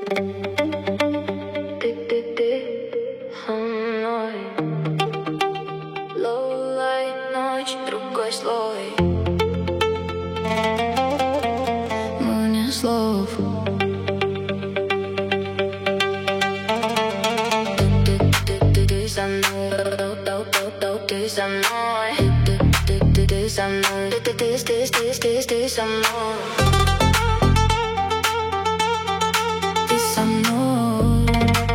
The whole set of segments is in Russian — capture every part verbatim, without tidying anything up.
Ты, ты, ты со мной. Low light, ночь, другой слой. Мне слов. Ты, ты, ты, ты, ты со мной. Ты со мной. Ты, ты, ты, ты со мной. Ты, ты, ты, ты, ты, ты, ты со мной. Ты со мной.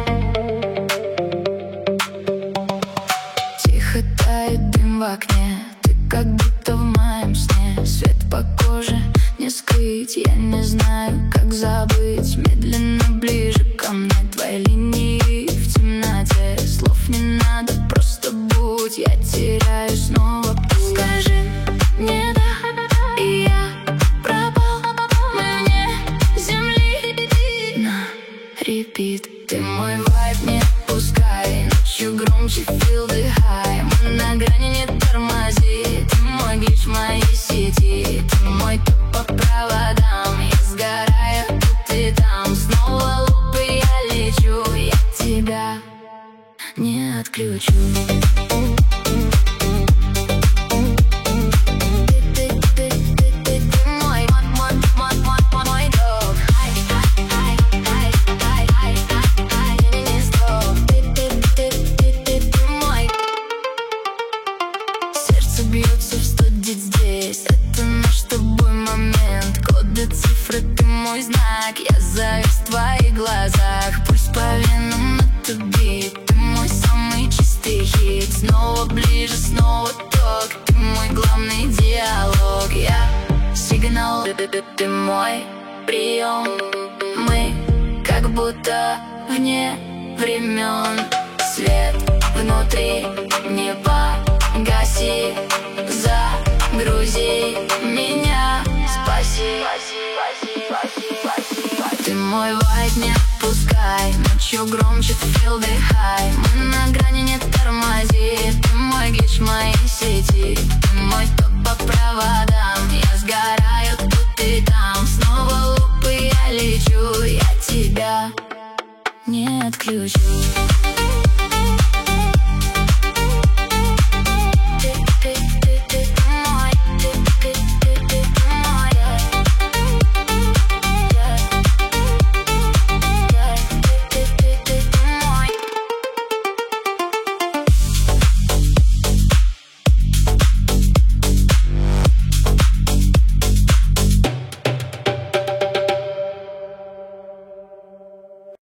Тихо тает дым в окне. Ты как будто в моем сне. Свет по коже не скрыть. Я не знаю, как забыть. Медленно ближе ко мне твои линии в темноте. Слов не надо, просто будь. Я теряю снова путь. Скажи мне да, и я пропал. Мы вне земли на репит. Ты мой вайб, не отпускай. Ночью громче feel the high. Мы на грани, не тормози. Ты мой глич в моей сети. Ты мой топ по проводам. Я сгораю тут и там. Снова лупы я лечу. Я тебя не отключу. Бьется в студии здесь. Это наш с тобой момент. Коды, цифры, ты мой знак. Я завис в твоих глазах. Пульс по венам, это бит. Ты мой самый чистый хит. Снова ближе, снова ток. Ты мой главный диалог. Я сигнал, ты, ты, ты мой прием. Мы как будто вне времен. Свет внутри, не погаси. Загрузи меня, спаси. Ты мой вайб, не отпускай. Ночью громче feel the high. Мы на грани, не тормози. Ты мой глич в моей сети. Ты мой топ по проводам. Я сгораю тут